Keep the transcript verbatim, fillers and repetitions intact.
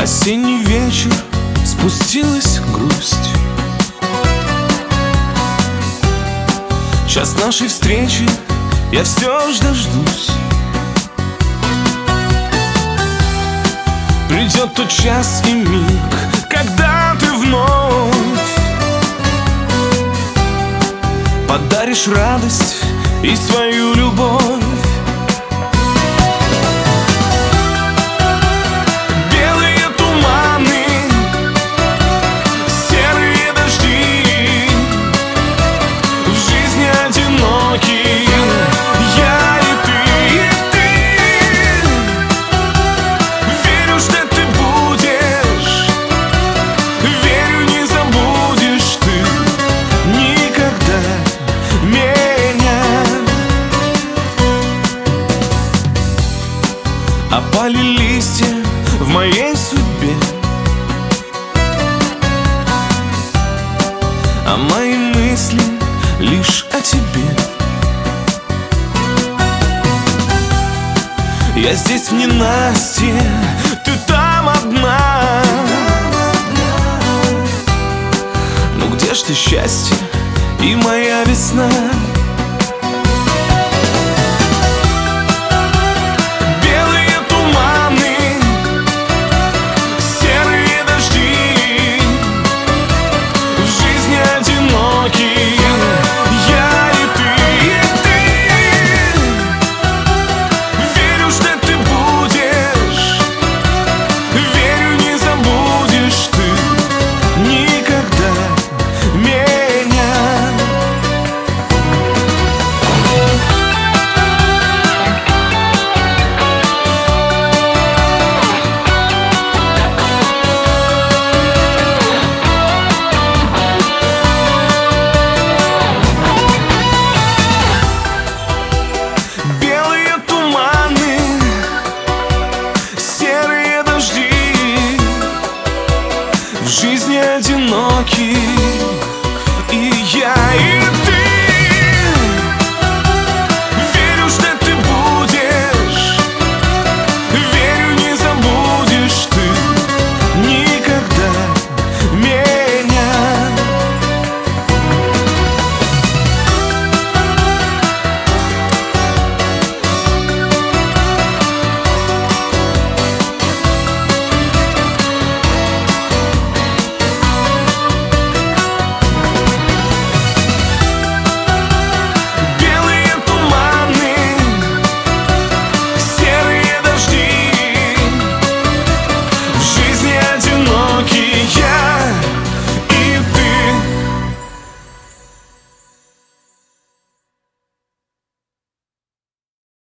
Осенний вечер, спустилась грусть. Час нашей встречи, я все ж дождусь. Придет тот час и миг, когда ты вновь подаришь радость и свою любовь. Опали листья в моей судьбе, а мои мысли лишь о тебе. Я здесь в ненастье, ты там одна. Ну где ж ты, счастье и моя весна? В жизни одинокий